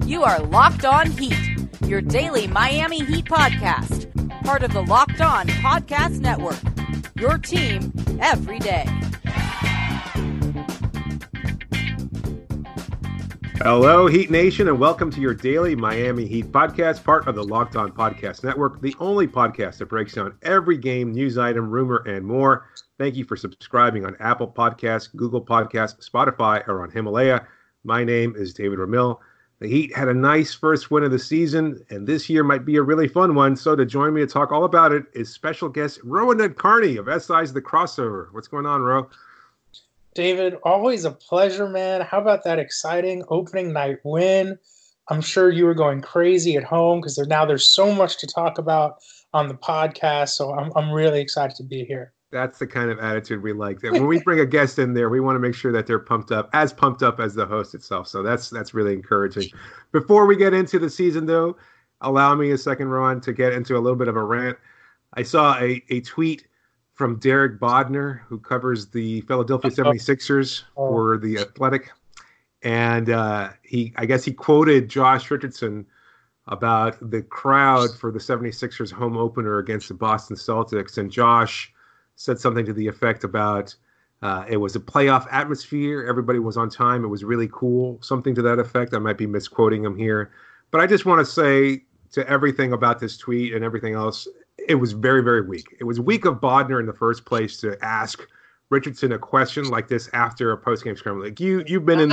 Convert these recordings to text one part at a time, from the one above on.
You are Locked On Heat, your daily Miami Heat podcast. Part of the Locked On Podcast Network, your team every day. Hello, Heat Nation, and welcome to your daily Miami Heat podcast, part of the Locked On Podcast Network, the only podcast that breaks down every game, news item, rumor, and more. Thank you for subscribing on Apple Podcasts, Google Podcasts, Spotify, or on Himalaya. My name is David Ramil. The Heat had a nice first win of the season, and this year might be a really fun one. So to join me to talk all about it is special guest Rowan Carney of SI's The Crossover. What's going on, Ro? David, always a pleasure, man. How about that exciting opening night win? I'm sure you were going crazy at home because there's so much to talk about on the podcast. So I'm really excited to be here. That's the kind of attitude we like. That when we bring a guest in there, we want to make sure that they're pumped up as the host itself. So that's really encouraging. Before we get into the season, though, allow me a second, Ron, to get into a little bit of a rant. I saw a tweet from Derek Bodner, who covers the Philadelphia 76ers for The Athletic. And I guess he quoted Josh Richardson about the crowd for the 76ers home opener against the Boston Celtics. And Josh said something to the effect about it was a playoff atmosphere. Everybody was on time. It was really cool. Something to that effect. I might be misquoting him here. But I just want to say to everything about this tweet and everything else, it was very, very weak. It was weak of Bodner in the first place to ask Richardson a question like this after a post-game scramble. Like you've been in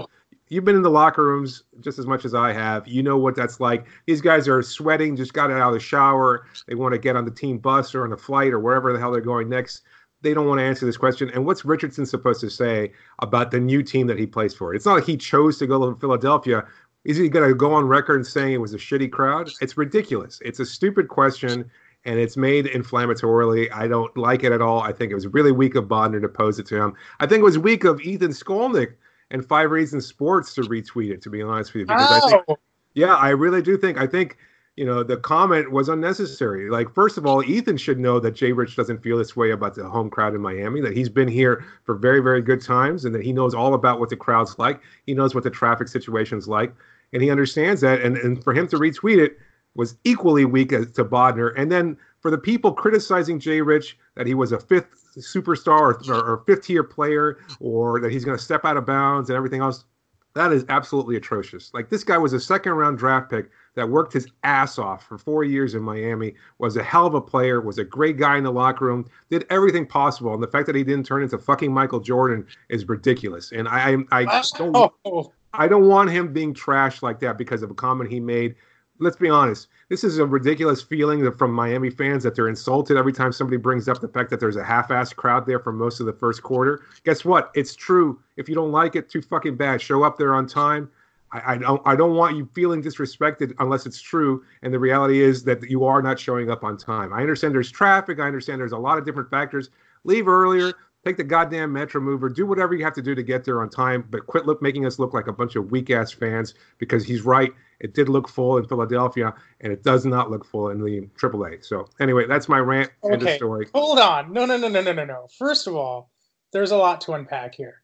the locker rooms just as much as I have. You know what that's like. These guys are sweating, just got out of the shower. They want to get on the team bus or on a flight or wherever the hell they're going next. They don't want to answer this question. And what's Richardson supposed to say about the new team that he plays for? It's not like he chose to go to Philadelphia. Is he going to go on record saying it was a shitty crowd? It's ridiculous. It's a stupid question, and it's made inflammatorily. I don't like it at all. I think it was really weak of Bodner to pose it to him. I think it was weak of Ethan Skolnick and 5 Reasons Sports to retweet it, to be honest with you. Because I really do think, the comment was unnecessary. Like, first of all, Ethan should know that Jay Rich doesn't feel this way about the home crowd in Miami, that he's been here for very, very good times, and that he knows all about what the crowd's like. He knows what the traffic situation's like, and he understands that. And for him to retweet it was equally weak to Bodner. And then for the people criticizing Jay Rich that he was a fifth superstar or fifth-tier player, or that he's going to step out of bounds and everything else, that is absolutely atrocious. Like, this guy was a second-round draft pick that worked his ass off for 4 years in Miami, was a hell of a player, was a great guy in the locker room, did everything possible. And the fact that he didn't turn into fucking Michael Jordan is ridiculous. And I don't want him being trashed like that because of a comment he made. Let's be honest. This is a ridiculous feeling from Miami fans that they're insulted every time somebody brings up the fact that there's a half-assed crowd there for most of the first quarter. Guess what? It's true. If you don't like it, too fucking bad. Show up there on time. I don't want you feeling disrespected unless it's true. And the reality is that you are not showing up on time. I understand there's traffic. I understand there's a lot of different factors. Leave earlier. Take the goddamn Metro Mover. Do whatever you have to do to get there on time, but quit making us look like a bunch of weak-ass fans, because he's right. It did look full in Philadelphia, and it does not look full in the AAA. So anyway, that's my rant. End of story. Hold on. No. First of all, there's a lot to unpack here.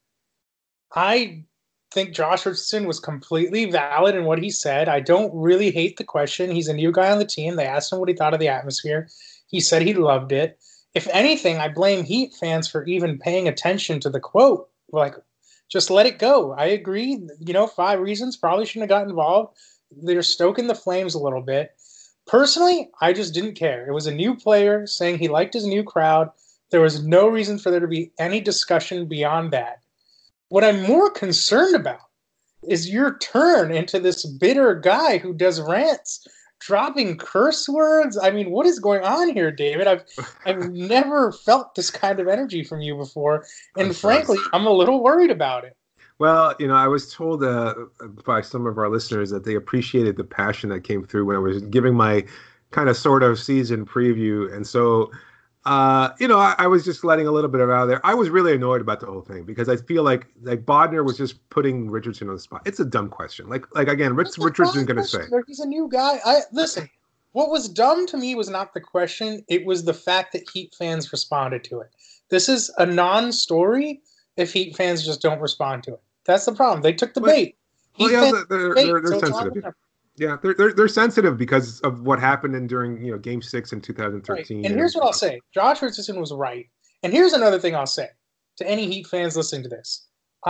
I think Josh Richardson was completely valid in what he said. I don't really hate the question. He's a new guy on the team. They asked him what he thought of the atmosphere. He said he loved it. If anything, I blame Heat fans for even paying attention to the quote. Like, just let it go. I agree. 5 Reasons probably shouldn't have got involved. They're stoking the flames a little bit. Personally, I just didn't care. It was a new player saying he liked his new crowd. There was no reason for there to be any discussion beyond that. What I'm more concerned about is your turn into this bitter guy who does rants, dropping curse words. I mean, what is going on here, David? I've never felt this kind of energy from you before, and frankly, I'm a little worried about it. Well, I was told by some of our listeners that they appreciated the passion that came through when I was giving my kind of sort of season preview, and so I was just letting a little bit of out there. I was really annoyed about the whole thing because I feel like Bodner was just putting Richardson on the spot. It's a dumb question. Like again, what's Richardson going to say? He's a new guy. Listen, what was dumb to me was not the question. It was the fact that Heat fans responded to it. This is a non-story if Heat fans just don't respond to it. That's the problem. They took the bait. Well, Heat yeah, fans they're so it's on sensitive. them. Yeah, they're sensitive because of what happened during Game 6 in Right. 2013. And here's what I'll say: Josh Richardson was right. And here's another thing I'll say to any Heat fans listening to this: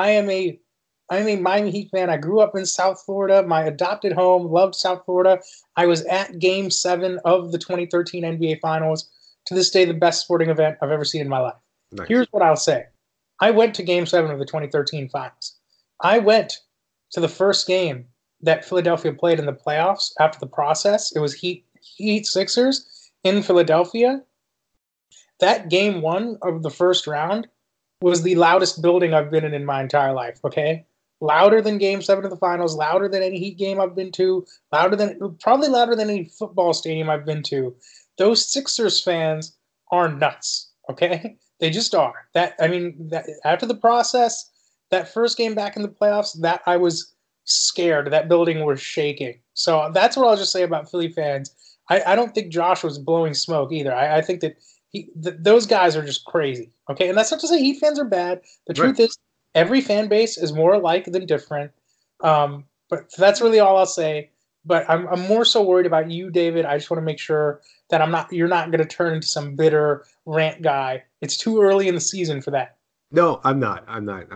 I'm a Miami Heat fan. I grew up in South Florida, my adopted home. Loved South Florida. I was at Game 7 of the 2013 NBA Finals. To this day, the best sporting event I've ever seen in my life. Nice. Here's what I'll say: I went to Game 7 of the 2013 Finals. I went to the first game that Philadelphia played in the playoffs after the process. It was Heat Sixers in Philadelphia. That game 1 of the first round was the loudest building I've been in my entire life. Okay, louder than Game 7 of the Finals, louder than any Heat game I've been to, probably louder than any football stadium I've been to. Those Sixers fans are nuts. Okay, they just are. That after the process, that first game back in the playoffs, that I was scared. That building was shaking. So that's what I'll just say about Philly fans. I don't think Josh was blowing smoke either. I think that those guys are just crazy. Okay, and that's not to say Heat fans are bad. The truth is, every fan base is more alike than different. But that's really all I'll say. But I'm more so worried about you, David. I just want to make sure that you're not going to turn into some bitter rant guy. It's too early in the season for that. No, I'm not.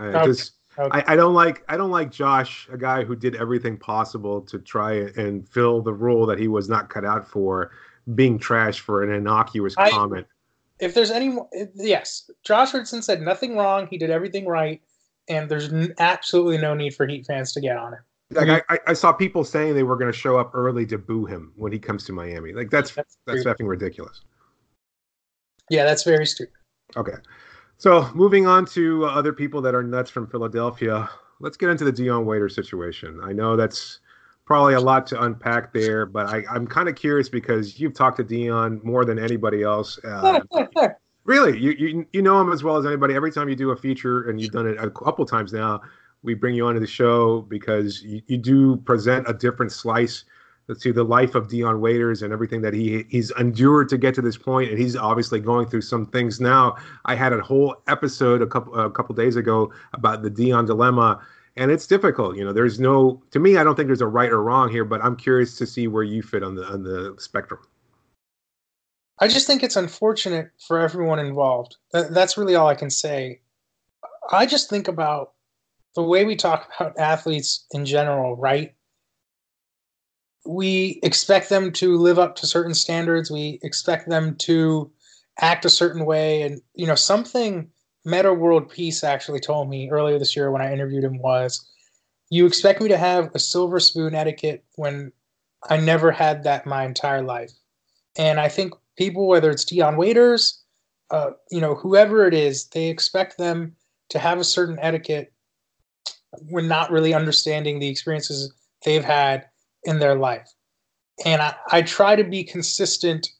I don't like Josh, a guy who did everything possible to try and fill the role that he was not cut out for, being trashed for an innocuous comment. If there's yes, Josh Richardson said nothing wrong. He did everything right, and there's absolutely no need for Heat fans to get on it. Like I saw people saying they were going to show up early to boo him when he comes to Miami. Like that's effing ridiculous. Yeah, that's very stupid. Okay. So moving on to other people that are nuts from Philadelphia, let's get into the Dion Waiters situation. I know that's probably a lot to unpack there, but I'm kind of curious because you've talked to Dion more than anybody else. Really, you know him as well as anybody. Every time you do a feature, and you've done it a couple times now, we bring you onto the show because you do present a different slice to the life of Dion Waiters and everything that he's endured to get to this point, and he's obviously going through some things now. I had a whole episode a couple days ago about the Dion dilemma, and it's difficult. To me, I don't think there's a right or wrong here, but I'm curious to see where you fit on the spectrum. I just think it's unfortunate for everyone involved. That's really all I can say. I just think about the way we talk about athletes in general, right? We expect them to live up to certain standards. We expect them to act a certain way. And, something Meta World Peace actually told me earlier this year when I interviewed him was, you expect me to have a silver spoon etiquette when I never had that my entire life. And I think people, whether it's Dion Waiters, whoever it is, they expect them to have a certain etiquette when not really understanding the experiences they've had in their life. And I try to be consistent,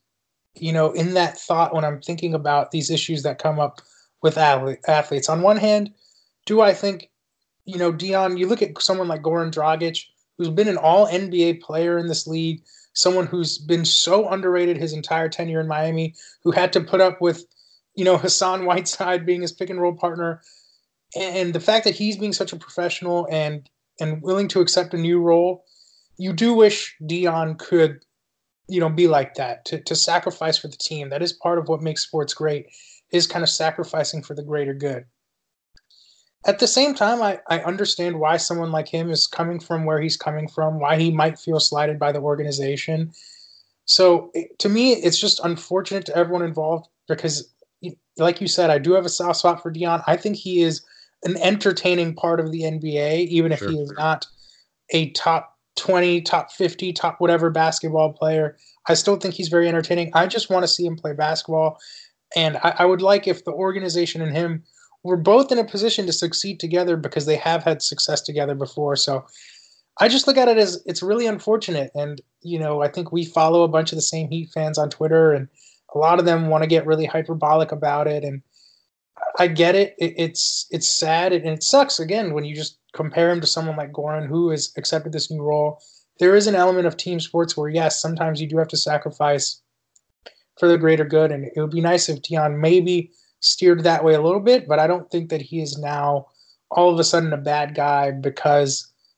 in that thought when I'm thinking about these issues that come up with athletes. On one hand, do I think, Dion, you look at someone like Goran Dragic, who's been an all NBA player in this league, someone who's been so underrated his entire tenure in Miami, who had to put up with, Hassan Whiteside being his pick and roll partner. And the fact that he's being such a professional and willing to accept a new role, you do wish Dion could, be like that, to sacrifice for the team. That is part of what makes sports great, is kind of sacrificing for the greater good. At the same time, I understand why someone like him is coming from where he's coming from, why he might feel slighted by the organization. So to me, it's just unfortunate to everyone involved because, like you said, I do have a soft spot for Dion. I think he is an entertaining part of the NBA, even if he is not a top 20, top 50, top whatever basketball player. I still think he's very entertaining. I just want to see him play basketball. And I would like if the organization and him were both in a position to succeed together because they have had success together before. So I just look at it as it's really unfortunate. And, I think we follow a bunch of the same Heat fans on Twitter, and a lot of them want to get really hyperbolic about it. And I get it. It's sad, and it sucks, again, when you just compare him to someone like Goran, who has accepted this new role. There is an element of team sports where, yes, sometimes you do have to sacrifice for the greater good, and it would be nice if Dion maybe steered that way a little bit, but I don't think that he is now all of a sudden a bad guy because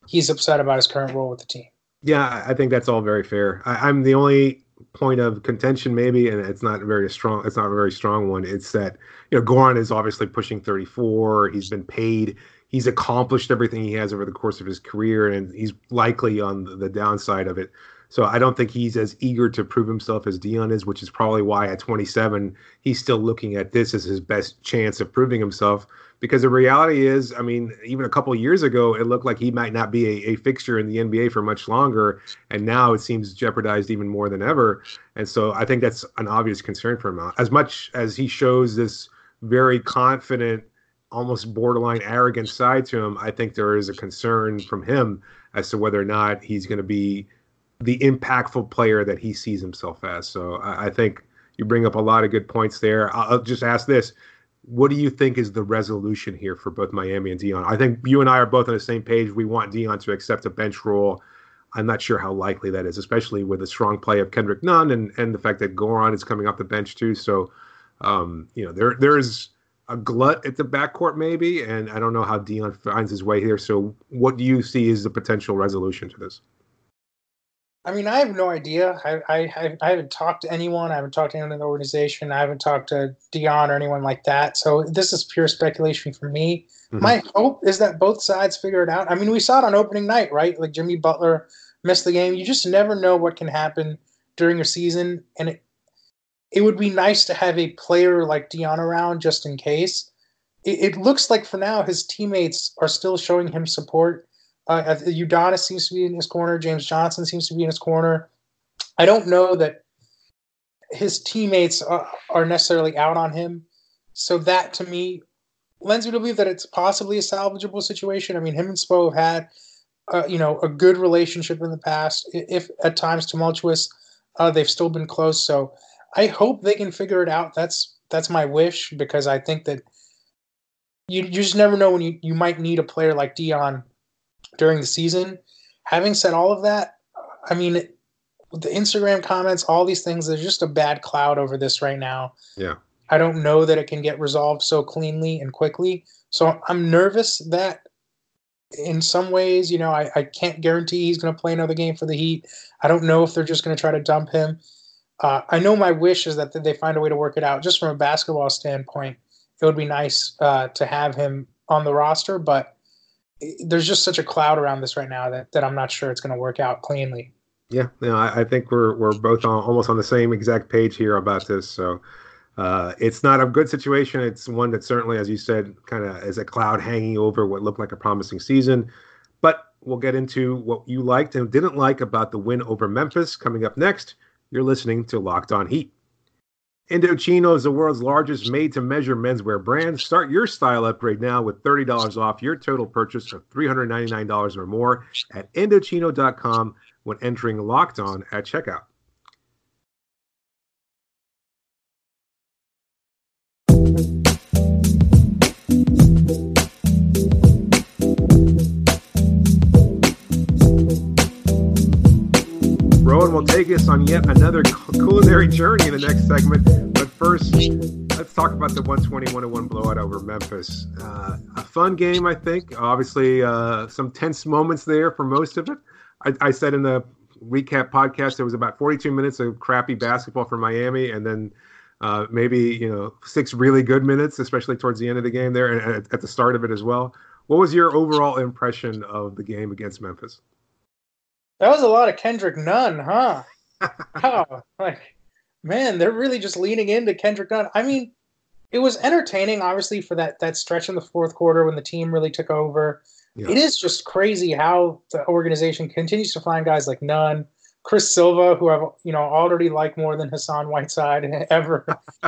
he's upset about his current role with the team. Yeah, I think that's all very fair. I'm the only point of contention, maybe, and it's not very strong. It's not a very strong one. It's that Goran is obviously pushing 34. He's been paid. He's accomplished everything he has over the course of his career, and he's likely on the downside of it. So I don't think he's as eager to prove himself as Dion is, which is probably why at 27 he's still looking at this as his best chance of proving himself. Because the reality is, I mean, even a couple of years ago, it looked like he might not be a fixture in the NBA for much longer. And now it seems jeopardized even more than ever. And so I think that's an obvious concern for him. As much as he shows this very confident, almost borderline arrogant side to him, I think there is a concern from him as to whether or not he's going to be the impactful player that he sees himself as. So I think you bring up a lot of good points there. I'll just ask this. What do you think is the resolution here for both Miami and Dion? I think you and I are both on the same page. We want Dion to accept a bench role. I'm not sure how likely that is, especially with a strong play of Kendrick Nunn and the fact that Goran is coming off the bench too. So, there's a glut at the backcourt maybe, and I don't know how Dion finds his way here. So what do you see as the potential resolution to this? I mean, I have no idea. I haven't talked to anyone. I haven't talked to anyone in the organization. I haven't talked to Dion or anyone like that. So this is pure speculation for me. Mm-hmm. My hope is that both sides figure it out. I mean, we saw it on opening night, right? Like Jimmy Butler missed the game. You just never know what can happen during a season. And it would be nice to have a player like Dion around just in case. It looks like for now his teammates are still showing him support. Udonis seems to be in his corner. James Johnson seems to be in his corner. I don't know that his teammates are necessarily out on him. So that, to me, lends me to believe that it's possibly a salvageable situation. I mean, him and Spo have had, a good relationship in the past. If at times tumultuous, they've still been close. So I hope they can figure it out. That's my wish, because I think that you just never know when you might need a player like Dion during the season. Having said all of that, I mean, the Instagram comments, all these things, there's just a bad cloud over this right now. Yeah. I don't know that it can get resolved so cleanly and quickly. So I'm nervous that in some ways, I can't guarantee he's going to play another game for the Heat. I don't know if they're just going to try to dump him. I know my wish is that they find a way to work it out. Just from a basketball standpoint, it would be nice to have him on the roster, but there's just such a cloud around this right now that I'm not sure it's going to work out cleanly. Yeah, I think we're both almost on the same exact page here about this. So it's not a good situation. It's one that certainly, as you said, kind of is a cloud hanging over what looked like a promising season. But we'll get into what you liked and didn't like about the win over Memphis coming up next. You're listening to Locked On Heat. Indochino is the world's largest made-to-measure menswear brand. Start your style upgrade now with $30 off your total purchase of $399 or more at Indochino.com when entering Locked On at checkout. Rowan will take us on yet another culinary journey in the next segment. But first, let's talk about the 120-101 blowout over Memphis. A fun game, I think. Obviously, some tense moments there for most of it. I said in the recap podcast there was about 42 minutes of crappy basketball for Miami, and then maybe 6 really good minutes, especially towards the end of the game there, and at the start of it as well. What was your overall impression of the game against Memphis? That was a lot of Kendrick Nunn, huh? Wow. Man, they're really just leaning into Kendrick Nunn. I mean, it was entertaining, obviously, for that stretch in the fourth quarter when the team really took over. Yeah. It is just crazy how the organization continues to find guys like Nunn, Chris Silva, who I've already liked more than Hassan Whiteside ever.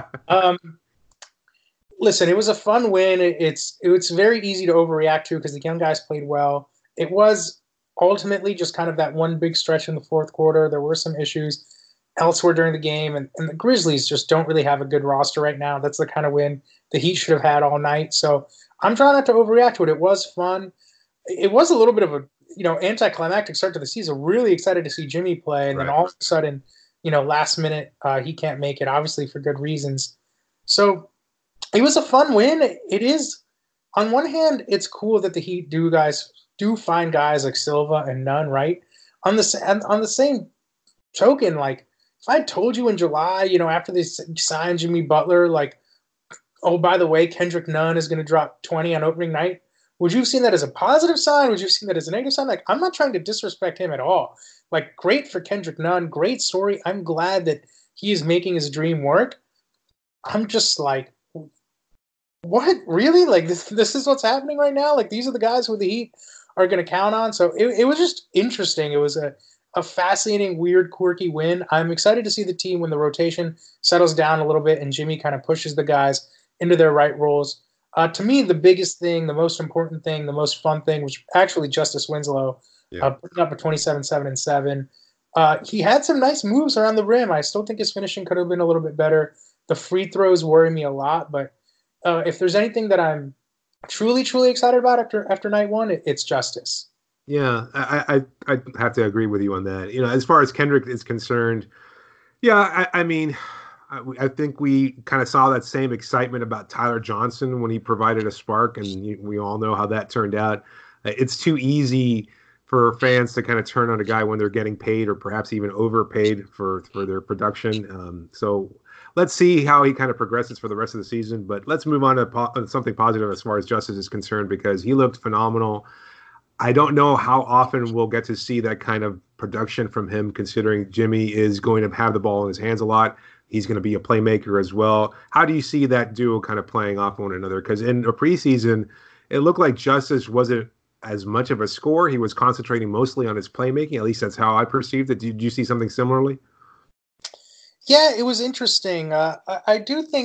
Listen, it was a fun win. It's very easy to overreact to because the young guys played well. It was ultimately just kind of that one big stretch in the fourth quarter. There were some issues elsewhere during the game, and the Grizzlies just don't really have a good roster right now. That's the kind of win the Heat should have had all night. So I'm trying not to overreact to it. It was fun. It was a little bit of a anticlimactic start to the season. Really excited to see Jimmy play, and then all of a sudden, last minute he can't make it, obviously for good reasons. So it was a fun win. It is, on one hand, it's cool that the Heat do guys do find guys like Silva and Nunn, right? On the same token, like if I told you in July, after they signed Jimmy Butler, like, oh, by the way, Kendrick Nunn is going to drop 20 on opening night, would you have seen that as a positive sign? Would you have seen that as a negative sign? Like, I'm not trying to disrespect him at all. Like, great for Kendrick Nunn, great story. I'm glad that he is making his dream work. I'm just like, what? Really? Like, this is what's happening right now? Like, these are the guys who the Heat are going to count on? So it was just interesting. It was a fascinating, weird, quirky win. I'm excited to see the team when the rotation settles down a little bit and Jimmy kind of pushes the guys into their right roles. To me, the biggest thing, the most important thing, the most fun thing was actually Justice Winslow putting up a 27, 7, and 7. He had some nice moves around the rim. I still think his finishing could have been a little bit better. The free throws worry me a lot, but if there's anything that I'm truly, truly excited about after night one, it's Justice. Yeah, I have to agree with you on that. As far as Kendrick is concerned, yeah, I mean, I think we kind of saw that same excitement about Tyler Johnson when he provided a spark, and we all know how that turned out. It's too easy for fans to kind of turn on a guy when they're getting paid or perhaps even overpaid for their production. So let's see how he kind of progresses for the rest of the season. But let's move on to something positive as far as Justice is concerned, because he looked phenomenal. I don't know how often we'll get to see that kind of production from him, considering Jimmy is going to have the ball in his hands a lot. He's going to be a playmaker as well. How do you see that duo kind of playing off one another? Because in the preseason, it looked like Justice wasn't as much of a scorer. He was concentrating mostly on his playmaking. At least that's how I perceived it. Did you see something similarly? Yeah, it was interesting. I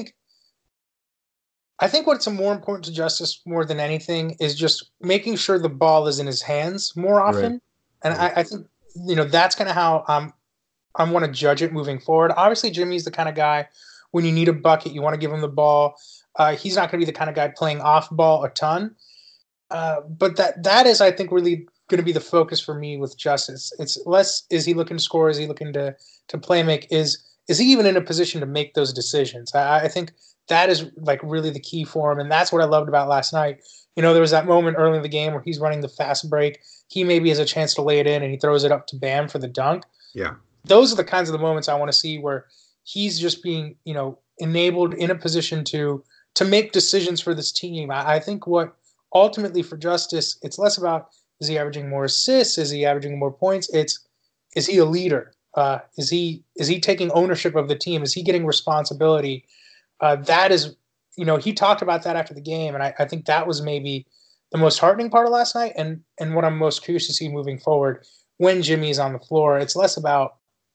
think what's more important to Justice more than anything is just making sure the ball is in his hands more often. Right. And right. I think, that's kind of how I want to judge it moving forward. Obviously, Jimmy's the kind of guy, when you need a bucket, you want to give him the ball. He's not going to be the kind of guy playing off ball a ton. But that is, I think, really going to be the focus for me with Justice. It's less, is he looking to score? Is he looking to play make? Is he even in a position to make those decisions? I think that is like really the key for him. And that's what I loved about last night. There was that moment early in the game where he's running the fast break. He maybe has a chance to lay it in and he throws it up to Bam for the dunk. Yeah. Those are the kinds of the moments I want to see where he's just being, enabled in a position to make decisions for this team. I think what ultimately for Justice, it's less about, is he averaging more assists? Is he averaging more points? Is he a leader? Is he taking ownership of the team? Is he getting responsibility? That is, he talked about that after the game, and I think that was maybe the most heartening part of last night, and what I'm most curious to see moving forward when Jimmy's on the floor. It's less about,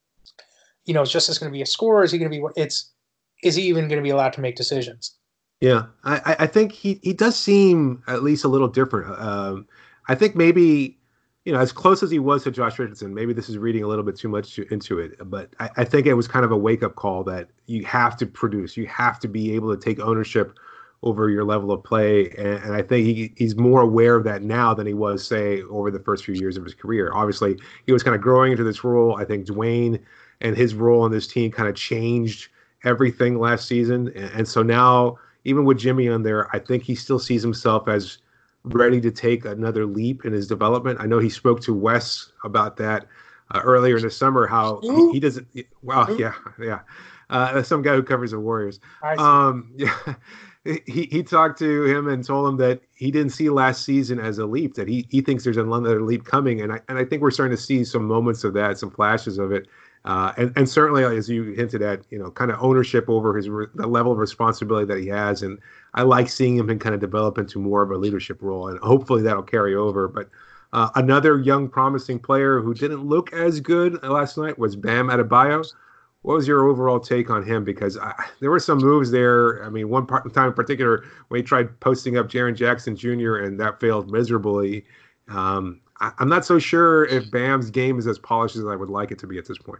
is Justice going to be a scorer? Is he going to be? Is he even going to be allowed to make decisions? Yeah, I think he does seem at least a little different. I think maybe, as close as he was to Josh Richardson, maybe this is reading a little bit too much into it, but I think it was kind of a wake-up call that you have to produce. You have to be able to take ownership over your level of play, and I think he's more aware of that now than he was, say, over the first few years of his career. Obviously, he was kind of growing into this role. I think Dwayne and his role in this team kind of changed everything last season, and so now, even with Jimmy on there, I think he still sees himself as ready to take another leap in his development. I know he spoke to Wes about that earlier in the summer, how he doesn't. Wow, yeah. Some guy who covers the Warriors. Yeah, he talked to him and told him that he didn't see last season as a leap, that he thinks there's another leap coming, and I think we're starting to see some moments of that, some flashes of it. And certainly, as you hinted at, kind of ownership over the level of responsibility that he has. And I like seeing him kind of develop into more of a leadership role, and hopefully that'll carry over. But another young, promising player who didn't look as good last night was Bam Adebayo. What was your overall take on him? Because there were some moves there. I mean, one time in particular when he tried posting up Jaren Jackson Jr., and that failed miserably. I'm not so sure if Bam's game is as polished as I would like it to be at this point.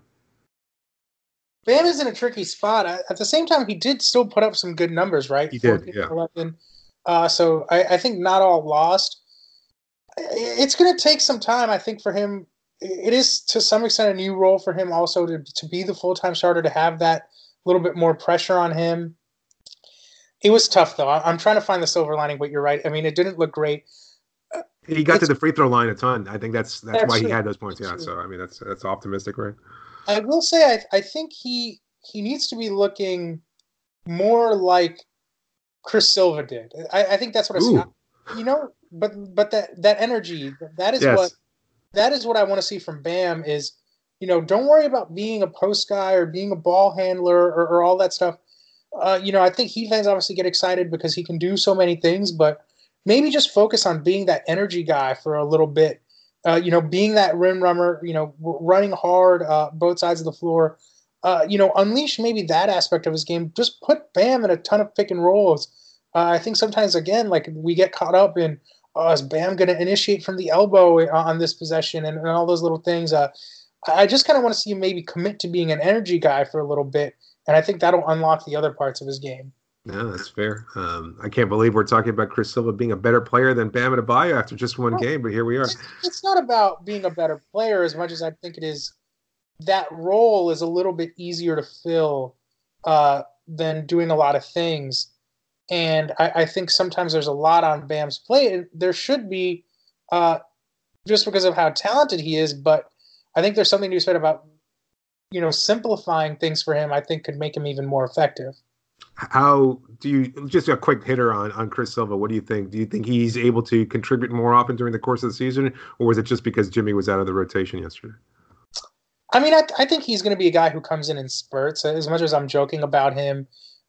Bam is in a tricky spot. At the same time, he did still put up some good numbers, right? He did, yeah. 11. So I think not all lost. It's going to take some time, I think, for him. It is, to some extent, a new role for him also to be the full-time starter, to have that little bit more pressure on him. It was tough, though. I'm trying to find the silver lining, but you're right. I mean, it didn't look great. He got to the free throw line a ton. I think that's why he true. had those points. That's Yeah. true. So I mean, that's optimistic, right? I will say I think he needs to be looking more like Chris Silva did. I think that's what I see. Ooh. But that energy, that is Yes. what I want to see from Bam is, don't worry about being a post guy or being a ball handler or all that stuff. I think Heat fans obviously get excited because he can do so many things, but maybe just focus on being that energy guy for a little bit. Being that rim runner, running hard both sides of the floor. Unleash maybe that aspect of his game. Just put Bam in a ton of pick and rolls. I think sometimes, again, like we get caught up in, is Bam going to initiate from the elbow on this possession and all those little things. I just kind of want to see him maybe commit to being an energy guy for a little bit, and I think that'll unlock the other parts of his game. No, that's fair. I can't believe we're talking about Chris Silva being a better player than Bam Adebayo after just one game, but here we are. It's not about being a better player as much as I think it is that role is a little bit easier to fill than doing a lot of things. And I think sometimes there's a lot on Bam's plate. There should be just because of how talented he is, but I think there's something to be said about, simplifying things for him, I think could make him even more effective. How do you, just a quick hitter on Chris Silva, what do you think? Do you think he's able to contribute more often during the course of the season, or was it just because Jimmy was out of the rotation yesterday? I mean, I think he's going to be a guy who comes in spurts. As much as I'm joking about him,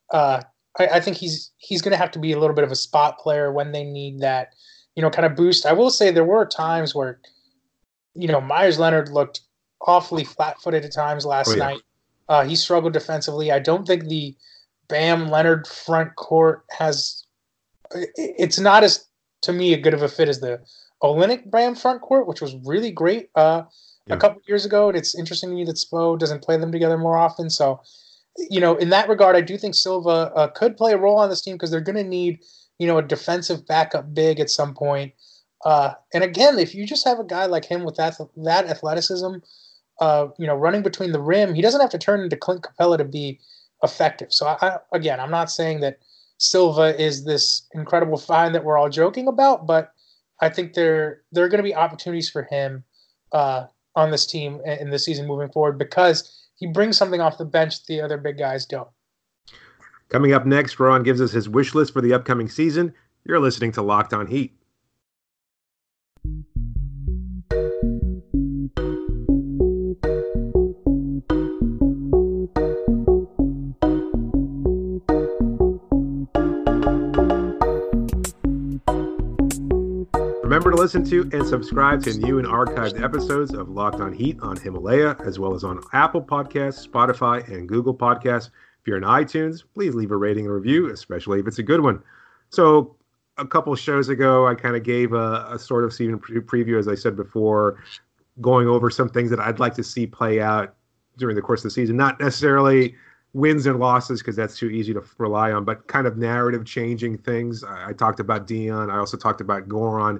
I think he's going to have to be a little bit of a spot player when they need that, kind of boost. I will say there were times where, Myers Leonard looked awfully flat-footed at times last night. He struggled defensively. I don't think the Bam Leonard front court it's not as, to me, a good of a fit as the Olynyk Bam front court, which was really great a couple years ago. And it's interesting to me that Spo doesn't play them together more often. So, in that regard, I do think Silva could play a role on this team because they're going to need, a defensive backup big at some point. And again, if you just have a guy like him with that athleticism, running between the rim, he doesn't have to turn into Clint Capella to be effective. So I'm not saying that Silva is this incredible find that we're all joking about, but I think there are going to be opportunities for him on this team in the season moving forward because he brings something off the bench the other big guys don't. Coming up next, Ron gives us his wish list for the upcoming season. You're listening to Locked On Heat. Remember to listen to and subscribe to new and archived episodes of Locked On Heat on Himalaya, as well as on Apple Podcasts, Spotify, and Google Podcasts. If you're in iTunes, please leave a rating and review, especially if it's a good one. So a couple shows ago, I kind of gave a sort of season preview, as I said before, going over some things that I'd like to see play out during the course of the season. Not necessarily wins and losses, because that's too easy to rely on, but kind of narrative changing things. I talked about Dion. I also talked about Goran.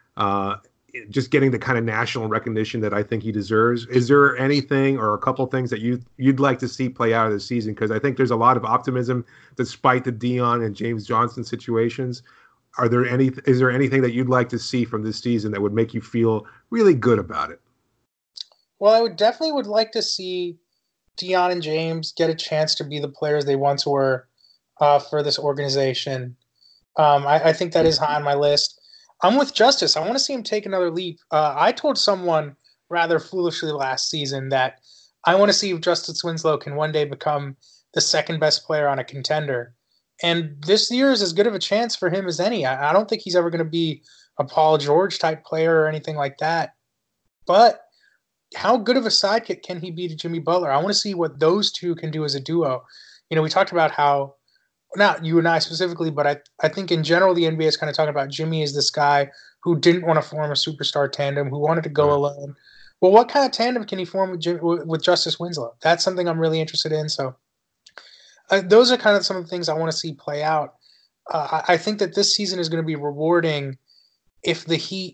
Just getting the kind of national recognition that I think he deserves. Is there anything or a couple things that you'd like to see play out of this season? Because I think there's a lot of optimism despite the Dion and James Johnson situations. Is there anything that you'd like to see from this season that would make you feel really good about it? Well, I would like to see Dion and James get a chance to be the players they once were for this organization. I think that is high on my list. I'm with Justice. I want to see him take another leap. I told someone rather foolishly last season that I want to see if Justice Winslow can one day become the second best player on a contender. And this year is as good of a chance for him as any. I don't think he's ever going to be a Paul George type player or anything like that. But how good of a sidekick can he be to Jimmy Butler? I want to see what those two can do as a duo. We talked about how, not you and I specifically, but I think in general the NBA is kind of talking about Jimmy as this guy who didn't want to form a superstar tandem, who wanted to go alone. Well, what kind of tandem can he form with Justice Winslow? That's something I'm really interested in. So those are kind of some of the things I want to see play out. I think that this season is going to be rewarding if the Heat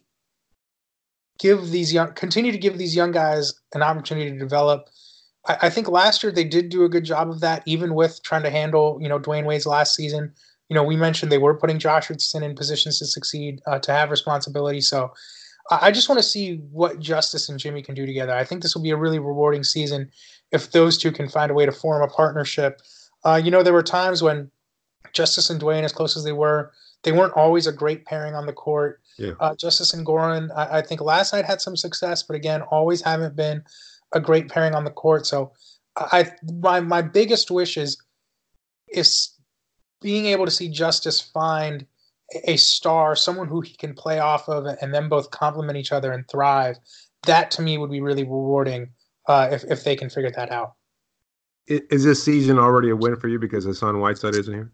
continue to give these young guys an opportunity to develop. I think last year they did do a good job of that, even with trying to handle, Dwayne Wade's last season. We mentioned they were putting Josh Richardson in positions to succeed, to have responsibility. So I just want to see what Justice and Jimmy can do together. I think this will be a really rewarding season if those two can find a way to form a partnership. There were times when Justice and Dwayne, as close as they weren't always a great pairing on the court. Yeah. Justice and Goran, I think last night had some success, but again, always haven't been a great pairing on the court. So my biggest wish is being able to see Justice find a star, someone who he can play off of, and then both complement each other and thrive. That to me would be really rewarding if they can figure that out. Is this season already a win for you because Hassan Whiteside isn't here?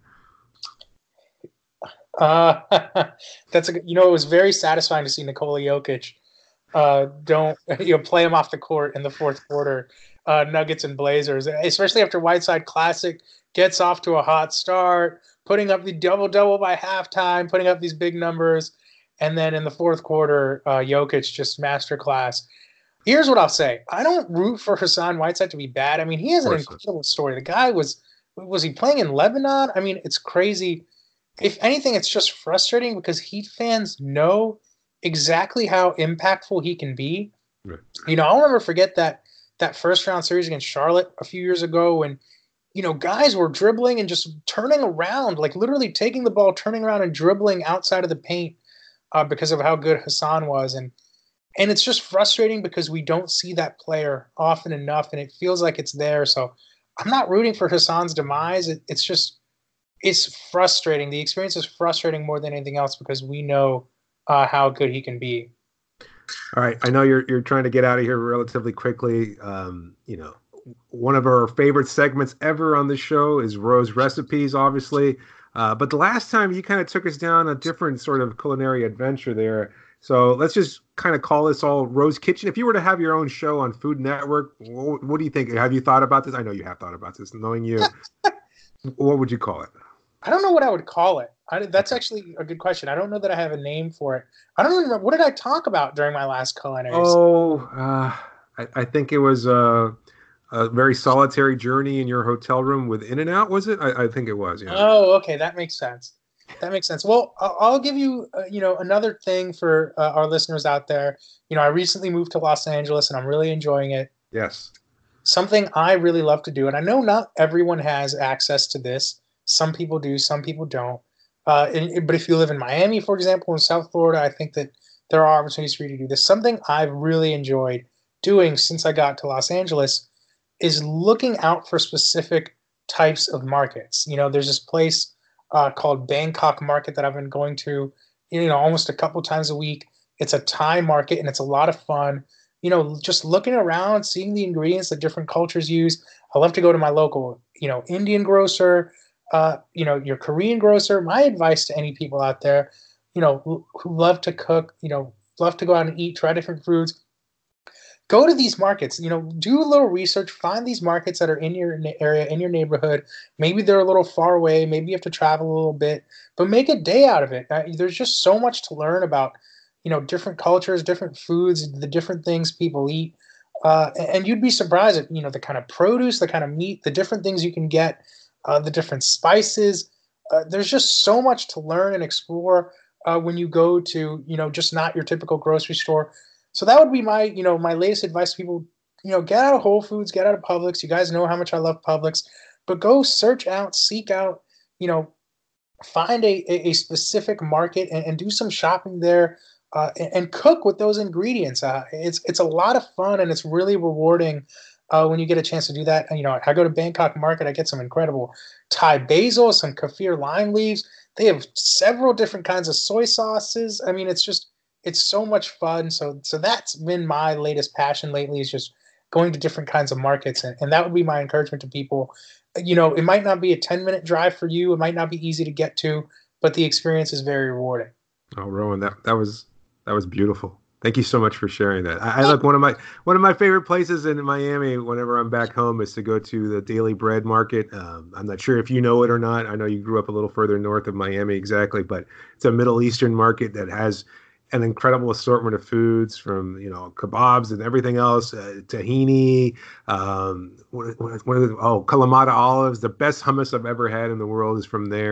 It was very satisfying to see Nikola Jokic play him off the court in the fourth quarter. Nuggets and Blazers, especially after Whiteside Classic gets off to a hot start, putting up the double-double by halftime, putting up these big numbers, and then in the fourth quarter, Jokic just masterclass. Here's what I'll say. I don't root for Hassan Whiteside to be bad. I mean, he has an incredible story. The guy was he playing in Lebanon? I mean, it's crazy. If anything, it's just frustrating because Heat fans know exactly how impactful he can be. Right. I'll never forget that first-round series against Charlotte a few years ago when guys were dribbling and just turning around, like literally taking the ball, turning around and dribbling outside of the paint because of how good Hassan was. And it's just frustrating because we don't see that player often enough, and it feels like it's there. So I'm not rooting for Hassan's demise. It's frustrating. The experience is frustrating more than anything else because we know how good he can be. All right. I know you're trying to get out of here relatively quickly. One of our favorite segments ever on the show is Rose Recipes, obviously. But the last time you kind of took us down a different sort of culinary adventure there. So let's just kind of call this all Rose Kitchen. If you were to have your own show on Food Network, what do you think? Have you thought about this? I know you have thought about this. Knowing you, what would you call it? I don't know what I would call it. That's actually a good question. I don't know that I have a name for it. I don't even remember. What did I talk about during my last culinary? I think it was a very solitary journey in your hotel room with In-N-Out, was it? I think it was, yeah. Oh, okay. That makes sense. Well, I'll give you, another thing for our listeners out there. I recently moved to Los Angeles, and I'm really enjoying it. Yes. Something I really love to do, and I know not everyone has access to this. Some people do, some people don't. But if you live in Miami, for example, in South Florida, I think that there are opportunities for you to do this. Something I've really enjoyed doing since I got to Los Angeles is looking out for specific types of markets. There's this place called Bangkok Market that I've been going to, almost a couple times a week. It's a Thai market, and it's a lot of fun. Just looking around, seeing the ingredients that different cultures use. I love to go to my local, Indian grocer, your Korean grocer. My advice to any people out there, who love to cook, love to go out and eat, try different foods, go to these markets, do a little research, find these markets that are in your area, in your neighborhood. Maybe they're a little far away. Maybe you have to travel a little bit, but make a day out of it. There's just so much to learn about, different cultures, different foods, the different things people eat. And you'd be surprised at, the kind of produce, the kind of meat, the different things you can get, the different spices. There's just so much to learn and explore when you go to, just not your typical grocery store. So that would be my, my latest advice to people. Get out of Whole Foods, get out of Publix. You guys know how much I love Publix, but go search out, seek out, find a specific market and do some shopping there and cook with those ingredients. It's a lot of fun, and it's really rewarding when you get a chance to do that. I go to Bangkok Market, I get some incredible Thai basil, some kaffir lime leaves. They have several different kinds of soy sauces. I mean, it's so much fun. So that's been my latest passion lately, is just going to different kinds of markets. And that would be my encouragement to people. It might not be a 10-minute drive for you. It might not be easy to get to, but the experience is very rewarding. Oh, Rowan, that was beautiful. Thank you so much for sharing that. I look, one of my favorite places in Miami whenever I'm back home is to go to the Daily Bread Market. I'm not sure if you know it or not. I know you grew up a little further north of Miami, exactly, but it's a Middle Eastern market that has an incredible assortment of foods, from kebabs and everything else, tahini, Kalamata olives. The best hummus I've ever had in the world is from there.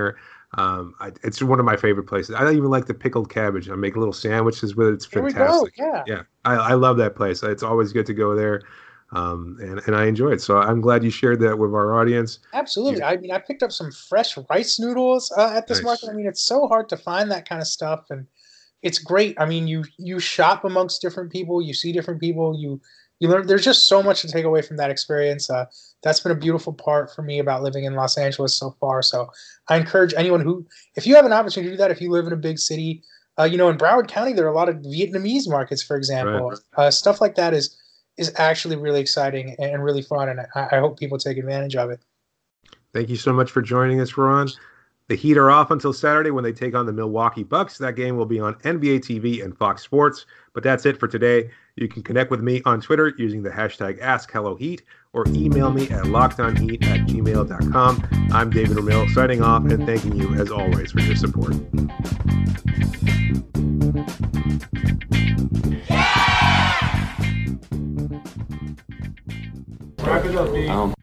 It's one of my favorite places. I don't even like the pickled cabbage. I make little sandwiches with it. It's fantastic. Here we go. Yeah. I love that place. It's always good to go there. And I enjoy it. So I'm glad you shared that with our audience. Absolutely. I mean, I picked up some fresh rice noodles at this market. I mean, it's so hard to find that kind of stuff, and it's great. I mean, you shop amongst different people, you see different people, you learn. There's just so much to take away from that experience. That's been a beautiful part for me about living in Los Angeles so far. So I encourage anyone who, if you have an opportunity to do that, if you live in a big city, in Broward County, there are a lot of Vietnamese markets, for example. Right. Stuff like that is actually really exciting and really fun, and I hope people take advantage of it. Thank you so much for joining us, Ron. The Heat are off until Saturday when they take on the Milwaukee Bucks. That game will be on NBA TV and Fox Sports. But that's it for today. You can connect with me on Twitter using the hashtag AskHelloHeat or email me at lockedonheat@gmail.com. I'm David Ramil signing off and thanking you, as always, for your support. Wrap it up, Dave.